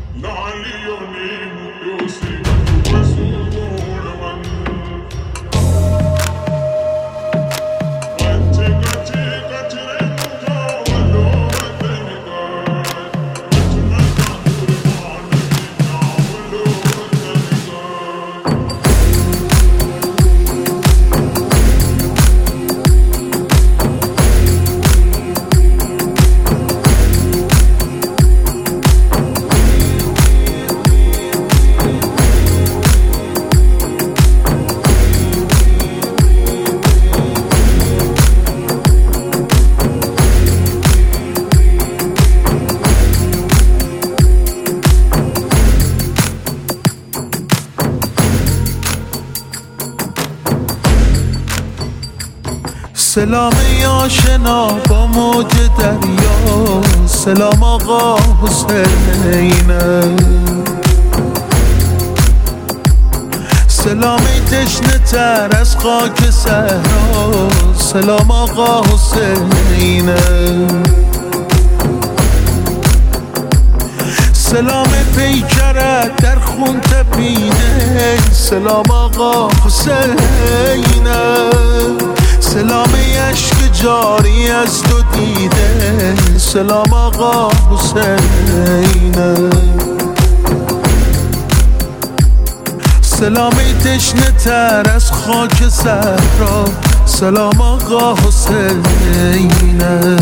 سلام آشنا با موج دریا، سلام آقا حسینه، سلام تشنه تر از خاک صحرا، سلام آقا حسینه، سلام پیکرت در خون تپیده، سلام آقا حسینه، سلام عشق جاری از تو دیده، سلام آقا حسینه، سلام تشنه تر از خاک صحرا، سلام آقا حسینه.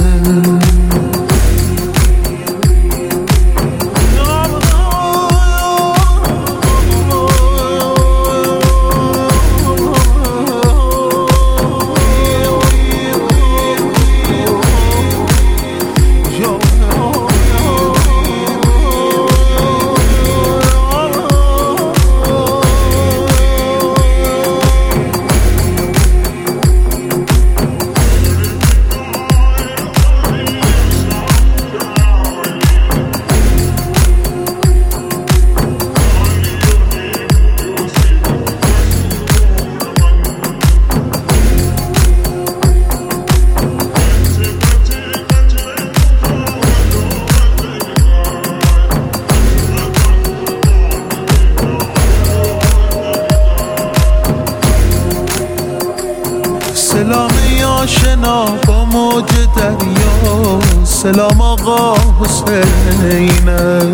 سلام آشنا با موج دریا، سلام آقا حسینه،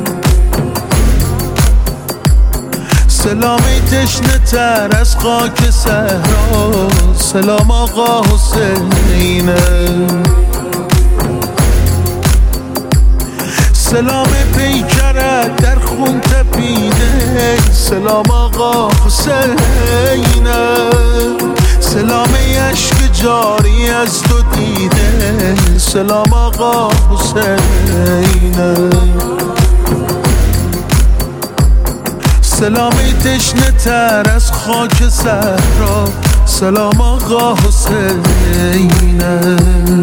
سلام تشنه تر از خاک صحرا، سلام آقا حسینه، سلام پیکرت در خون تپیده، سلام آقا حسینه، سلام عشق جاری از تو دیده، سلام آقا حسینه، سلام تشنه تر از خاک صحرا، سلام آقا حسینه.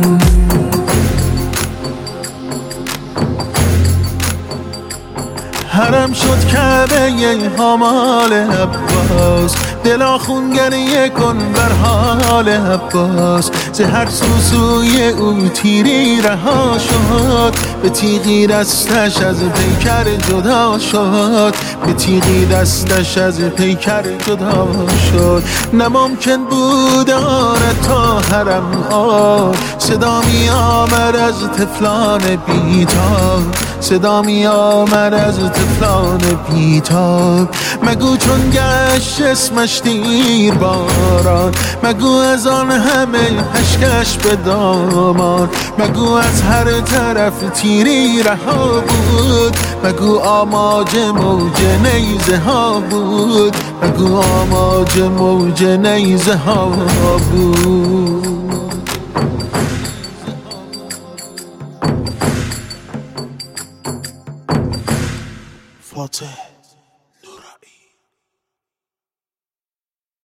حرم شد کعبه حمال عباس، دلا خون گریه کن بر حال عباس، ز هر سوی او تیری رها شد، به تیغی دستش از پیکر جدا شد، به تیغی دستش از پیکر جدا شد. نممکن بود آرد تا حرم آر، صدا می آمد از طفلان بیتاب، صدا می آمد از طفلان بیتاب. مگو چون گشت اسمش دیر باران، مگو از آن همه اشکش به دامان، مگو از هر طرف تیری رها بود، مگو آماج موج نیزه ها بود، مگو آماج موج نیزه ها بود. فاتح